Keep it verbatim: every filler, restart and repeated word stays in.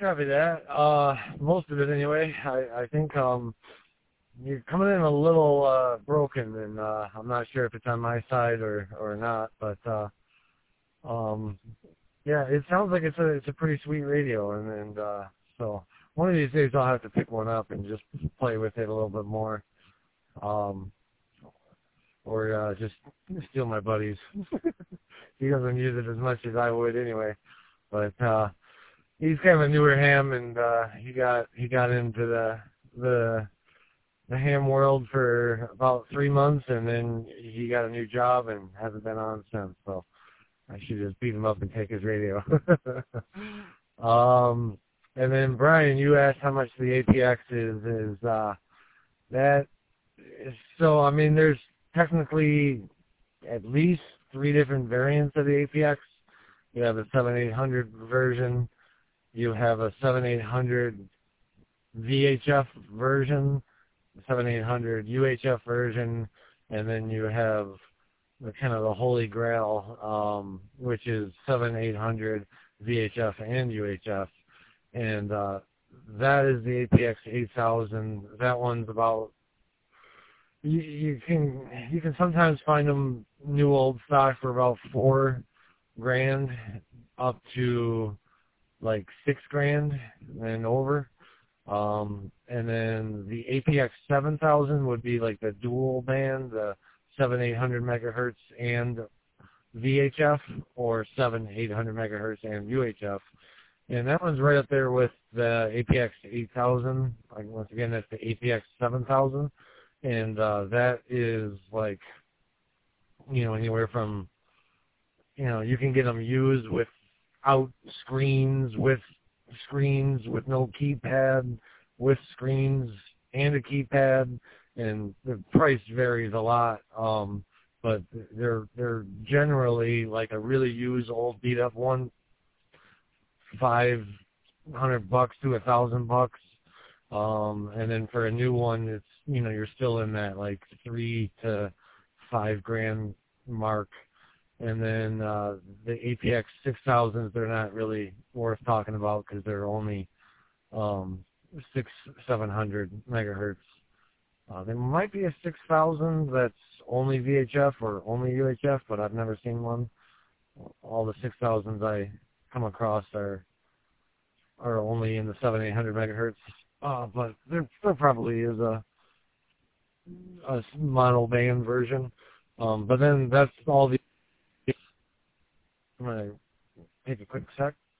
Copy that. Uh, most of it anyway. I, I think um, you're coming in a little uh, broken, and uh, I'm not sure if it's on my side or, or not. But uh, um, yeah, it sounds like it's a it's a pretty sweet radio, and, and uh, so one of these days I'll have to pick one up and just play with it a little bit more, um, or uh, just steal my buddy's. He doesn't use it as much as I would anyway, but. Uh, He's kind of a newer ham, and uh, he got he got into the the the ham world for about three months, and then he got a new job and hasn't been on since. So I should just beat him up and take his radio. um, and then Brian, you asked how much the A P X is. Is uh, that is, so? I mean, there's technically at least three different variants of the A P X. You have the seven eight hundred version. You have a seven eight hundred V H F version, the seven eight hundred U H F version, and then you have the kind of the holy grail, um, which is seven eight hundred V H F and U H F. And uh, that is the A P X eight thousand. That one's about, you, you can you can sometimes find them new old stock for about four grand up to like six grand and over. Um, and then the A P X seven thousand would be like the dual band, the seven eight hundred megahertz and V H F, or seven eight hundred megahertz and U H F. And that one's right up there with the A P X eight thousand. Like, once again, that's the A P X seven thousand. And uh, that is like, you know, anywhere from, you know, you can get them used with out screens, with screens, with no keypad, with screens and a keypad, and the price varies a lot. Um, but they're they're generally like a really used old beat up one, five hundred bucks to a thousand bucks. Um, and then for a new one, it's, you know, you're still in that like three to five grand mark. And then uh, the A P X six thousands, they're not really worth talking about because they're only um, six, seven hundred megahertz. Uh, there might be a six thousand that's only V H F or only U H F, but I've never seen one. All the six thousands I come across are are only in the seven, eight hundred megahertz. Uh, but there, there probably is a a mono band version. Um, but then that's all the. I'm gonna take a quick sec.